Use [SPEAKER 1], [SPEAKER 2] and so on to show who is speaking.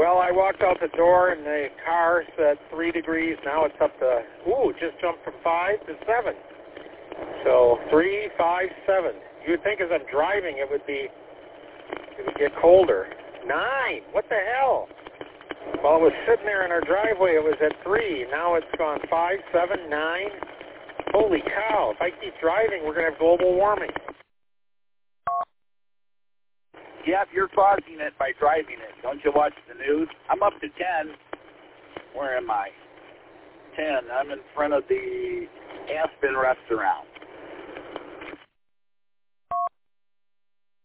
[SPEAKER 1] Well, I walked out the door and the car said 3 degrees. Now it's up to, just jumped from 5 to 7. So 3, 5, 7. You would think as I'm driving it would get colder. 9. What the hell? Well, it was sitting there in our driveway. It was at 3. Now it's gone 5, 7, 9. Holy cow. If I keep driving, we're going to have global warming.
[SPEAKER 2] Yeah, if you're causing it by driving it, don't you watch the news? I'm up to 10. Where am I? 10. I'm in front of the Aspen restaurant.